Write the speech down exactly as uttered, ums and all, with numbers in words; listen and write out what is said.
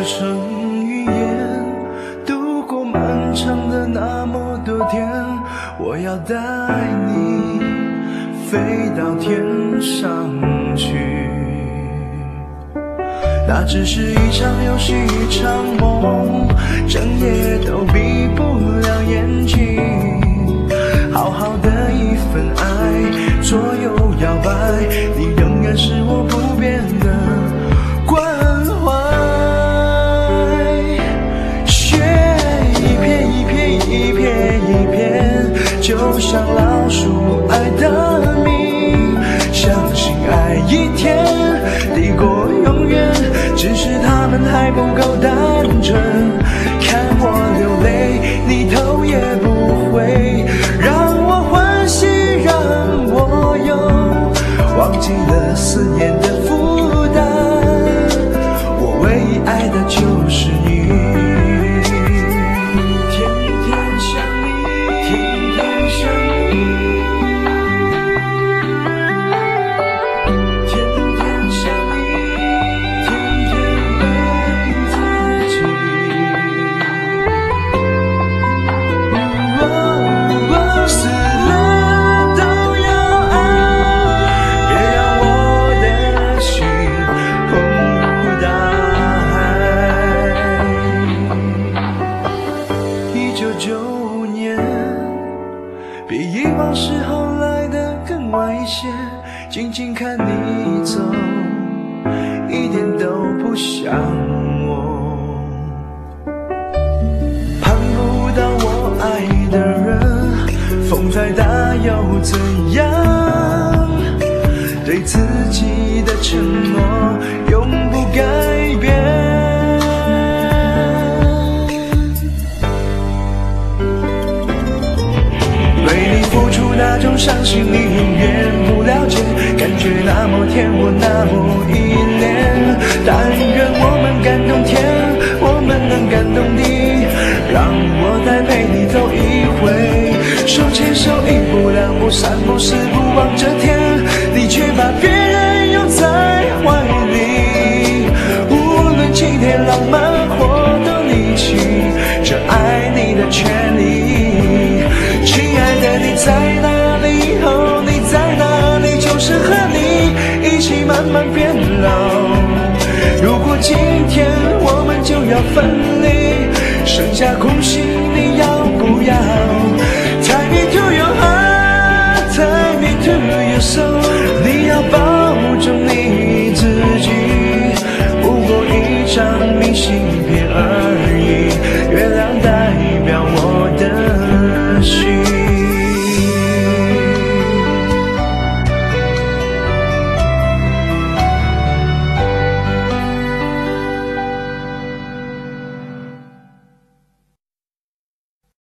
成语言，度过漫长的那么多天。我要带你飞到天上去，那只是一场游戏，一场梦，整夜都闭不了眼睛。好好的一份爱，左右摇摆，你仍然是我不变的关怀。雪一片一片一片一片，就像老鼠爱的蜜。相信爱一天抵过永远，只是他们还不够单纯。看我流泪，你头也不回，让我欢喜，让我忧，忘记了思念的负担。我唯一爱的就是你，天天想你，天天想你。比以往时候来得更晚一些，静静看你走，一点都不像我。盼不到我爱的人，风再大又怎样？对自己的承诺永不改变。那种伤心你永远不了解，感觉那么甜，我那么依恋。但愿我们感动天，我们能感动地，让我再陪你走一回。手牵手，一步两步三步四步望着天，你却把别人拥在怀里。无论今天浪漫或多离奇，这爱你的权利。亲爱的，你在哪里？哦，你在哪里？就是和你一起慢慢变老。如果今天我们就要分离，剩下空心你要不要？ Tie me to your heart, tie me to your soul.